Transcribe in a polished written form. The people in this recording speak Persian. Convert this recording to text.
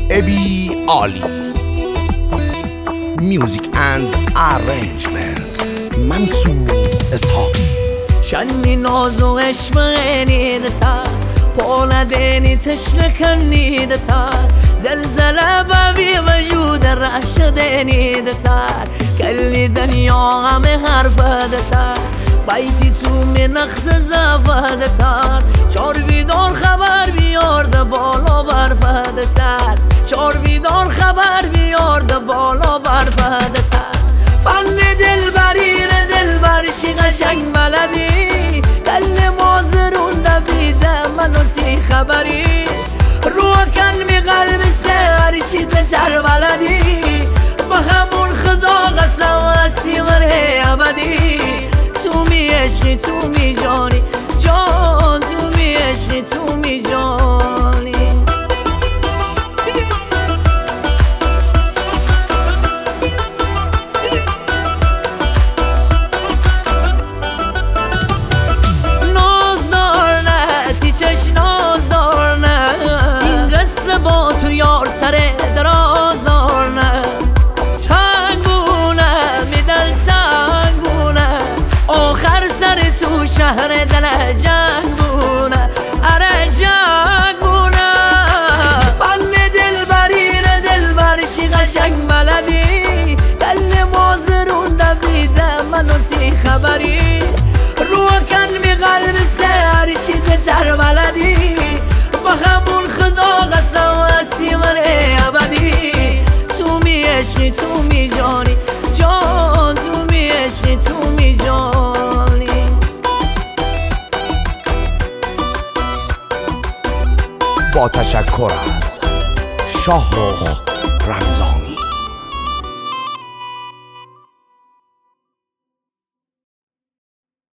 ابی عالی. میوزیک اند ارنجمنت منصور اسحاقی. شنی نازو عشقینی دتا پولا دینی تشلکنی دتا زلزله بابی وجود رشدینی دتا کلی دنیا غم حرف دتا بیتی تو من اخت زفه دتا چار بیدار خبر بیارده بالا برفه دتا چار بیدار خبر بیارده بالا برفه دتا فن دلبری دلبرشی قشنگ بلدی کل مازرون دبیده منو تی خبری رو کلمی قلب سرشی بتر بلدی با همون خدا قسم هستی مره ابدی تو می عشقی تو می جانی جان تو می عشقی تو می جانی با تو یار سر دراز دارنه تنگونه میدل تنگونه آخر سر تو شهر دل جنگونه اره جنگونه فن دلبرشی قشنگ بلدی دل مازرون دبیده منو تی خبری رو کن می قلب سرشی بتر بلدی با همون خدا قسم هستی مره ابدی تو می عشقی تو می جانی جان تو می عشقی تو می جانی. با تشکر از شاهرخ رمضان.